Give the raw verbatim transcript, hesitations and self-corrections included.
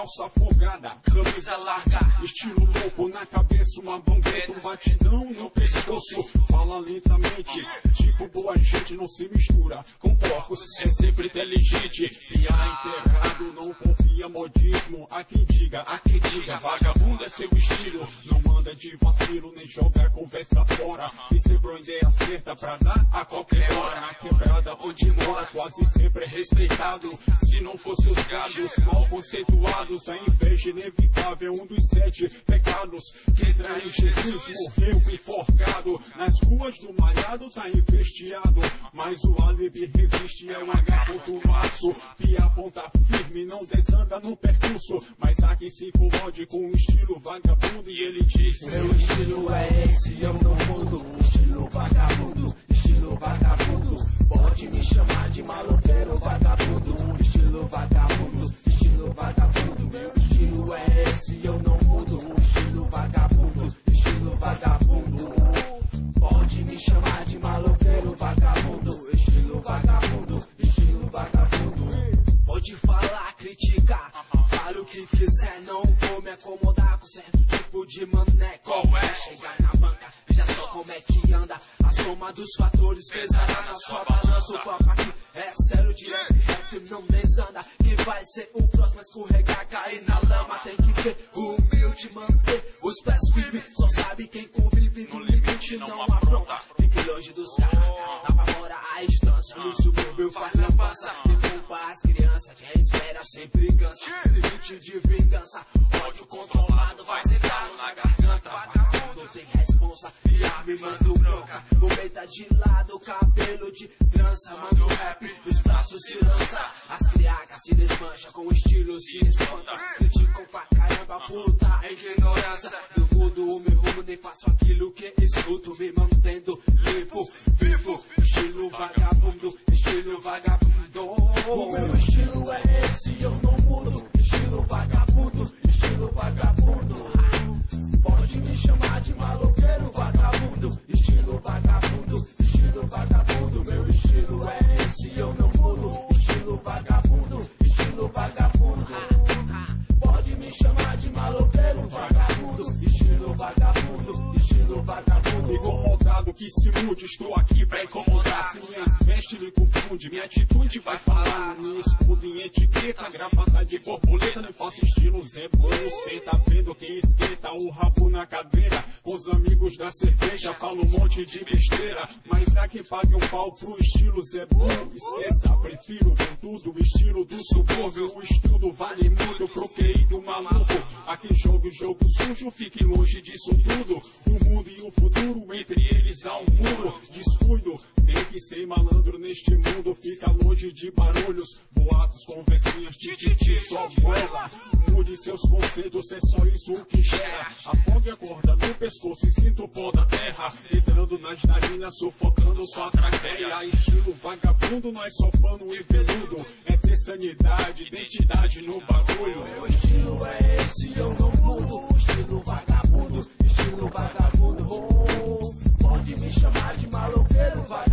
calça folgada, camisa larga, estilo louco na cabeça, uma bombeta, um batidão no pescoço. Fala lentamente, tipo boa gente, não se mistura com porcos, é sempre inteligente. E a integrado não confia modismo. A quem diga, a quem diga, vagabundo é seu estilo. Não manda de vacilo, nem joga conversa fora. E sempre a ideia certa pra dar a qualquer hora. Na quebrada onde mora, quase sempre é respeitado. Se não fosse os gados mal conceituados, a inveja inevitável, um dos sete pecados que trai Jesus. Morreu enforcado nas ruas do malhado, tá investiado, mas o álibi resiste, é um H.maço. Pia ponta firme, não desanda no percurso, mas há quem se incomode com o estilo vagabundo. E ele diz: meu estilo é esse, eu não mudo. Estilo vagabundo, estilo vagabundo. Pode me chamar de maloqueiro vagabundo. Estilo vagabundo, estilo vagabundo. Meu estilo é esse, eu não mudo. Estilo vagabundo, estilo vagabundo. Pode me chamar de maloqueiro vagabundo. Estilo vagabundo, estilo vagabundo. Pode falar, criticar, fale o que quiser, não vou me acomodar com certo tipo de mané. Qual é? Chegar na banca, veja só como é que anda. A soma dos fatores pesará na sua balança. O papo aqui é sério, direto e reto, não desanda. Quem vai ser o próximo a escorregar, cair na lama, tem que ser humilde, manter os pés firmes. Só sabe quem convive no limite, não apronta. Fique longe dos caras, dá pra morar à distância. No subúrbio faz lambança, derruba as crianças. Quem espera sempre cansa, limite de vingança. Ódio controlado vai sentado na garganta. Vagabundo tem responsa e arma e mando bronca. Cometa de lado, cabelo de trança. Mando rap, os braços se lança. As criacas se desmancha, com estilo se espanta. Criticam pra caramba, puta ignorância. Eu mudo o meu rumo, nem faço aquilo que escuto. Me mantendo limpo, vivo. Estilo vagabundo, estilo vagabundo. O meu estilo é esse, eu não mudo. Estilo vagabundo, estilo vagabundo. Pode me chamar de maloqueiro vagabundo. Estilo vagabundo, estilo vagabundo. Meu estilo é esse, eu não mudo. Estilo vagabundo, estilo vagabundo. Pode me chamar de maloqueiro vagabundo. Estilo vagabundo, estilo vagabundo. Incomodado que se mude, estou aqui pra incomodar. Se minhas vestes me confunde, minha atitude vai falar. Me escudo em etiqueta, gravata de borboleta. Não faço estilo Zé Bom, cê tá vendo quem esquenta o rabo na cadeira. Com os amigos da cerveja, falo um monte de besteira. Mas há quem pague um pau pro estilo Zé Bom. Esqueça, prefiro tudo o estilo do subúrbio. O estudo vale muito pro Q I do maluco. Há quem joga o jogo sujo, fique longe disso tudo. O mundo e o futuro, entre eles há um muro. Descuido, tem que ser malandro neste mundo. Fica longe de barulhos, boatos, conversinhas, tititi, só bola. Mude seus conceitos, é só isso o que gera. Afogue a corda no pescoço e sinta o pó da terra. Entrando nas narinas, sufocando sua traqueia. Estilo vagabundo, não é só pano e veludo. É ter sanidade, identidade no bagulho. Meu estilo é esse, eu não mudo. Estilo vagabundo, estilo vagabundo. Pode me chamar de maloqueiro, vai.